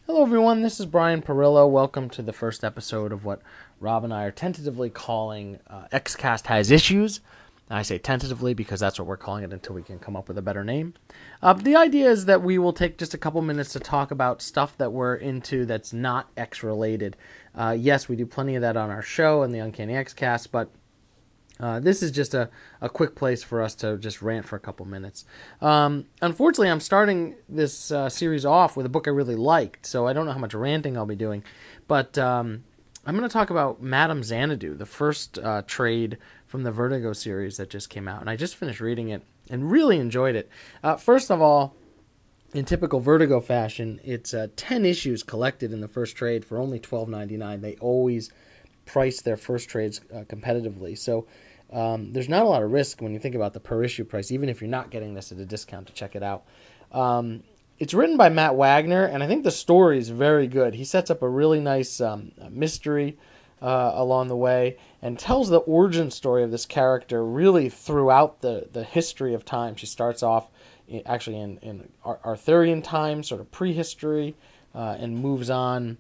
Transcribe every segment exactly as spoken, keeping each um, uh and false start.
Hello, everyone. This is Brian Perillo. Welcome to the first episode of what Rob and I are tentatively calling uh, Xcast Has Issues. I say tentatively because that's what we're calling it until we can come up with a better name. Uh, the idea is that we will take just a couple minutes to talk about stuff that we're into that's not X related. Uh, yes, we do plenty of that on our show and the Uncanny Xcast, but Uh, this is just a, a quick place for us to just rant for a couple minutes. Um, unfortunately, I'm starting this uh, series off with a book I really liked, so I don't know how much ranting I'll be doing. But um, I'm going to talk about Madame Xanadu, the first uh, trade from the Vertigo series that just came out. And I just finished reading it and really enjoyed it. Uh, first of all, in typical Vertigo fashion, it's uh, ten issues collected in the first trade for only twelve ninety-nine. They always price their first trades uh, competitively. So um, there's not a lot of risk when you think about the per issue price, even if you're not getting this at a discount to check it out. Um, it's written by Matt Wagner, and I think the story is very good. He sets up a really nice um, mystery uh, along the way and tells the origin story of this character really throughout the, the history of time. She starts off in, actually in, in Arthurian times, sort of prehistory, uh, and moves on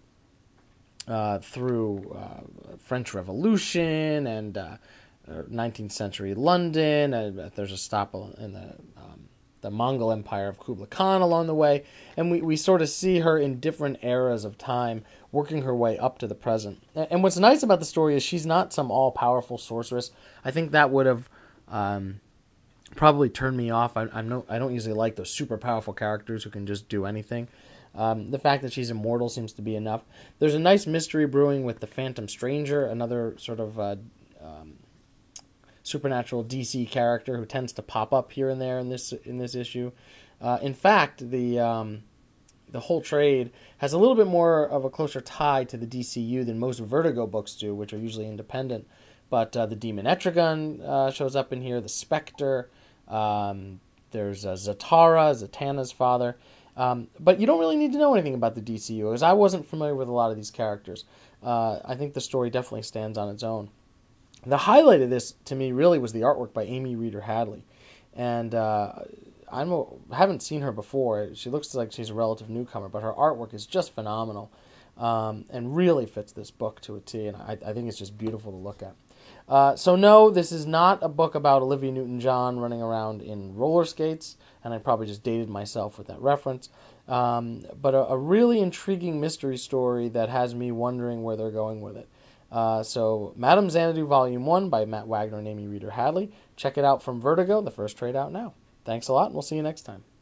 Uh, through uh, French Revolution and uh, nineteenth century London. Uh, there's a stop in the um, the Mongol Empire of Kublai Khan along the way, and we, we sort of see her in different eras of time, working her way up to the present. And what's nice about the story is she's not some all powerful sorceress. I think that would have um, probably turned me off. I, I'm no, I don't usually like those super powerful characters who can just do anything. Um, the fact that she's immortal seems to be enough. There's a nice mystery brewing with the Phantom Stranger, another sort of uh, um, supernatural D C character who tends to pop up here and there in this in this issue. Uh, in fact, the um, the whole trade has a little bit more of a closer tie to the D C U than most Vertigo books do, which are usually independent. But uh, the Demon Etrigan uh, shows up in here, the Spectre. Um, there's uh, Zatara, Zatanna's father. Um, but you don't really need to know anything about the D C U, because I wasn't familiar with a lot of these characters. Uh, I think the story definitely stands on its own. The highlight of this, to me, really was the artwork by Amy Reeder Hadley. And uh, I'm a, I haven't seen her before. She looks like she's a relative newcomer, but her artwork is just phenomenal um, and really fits this book to a T, and I, I think it's just beautiful to look at. Uh, so no, this is not a book about Olivia Newton-John running around in roller skates, and I probably just dated myself with that reference. Um, but a, a really intriguing mystery story that has me wondering where they're going with it. Uh, so Madame Xanadu Volume one by Matt Wagner and Amy Reeder Hadley. Check it out from Vertigo, the first trade out now. Thanks a lot, and we'll see you next time.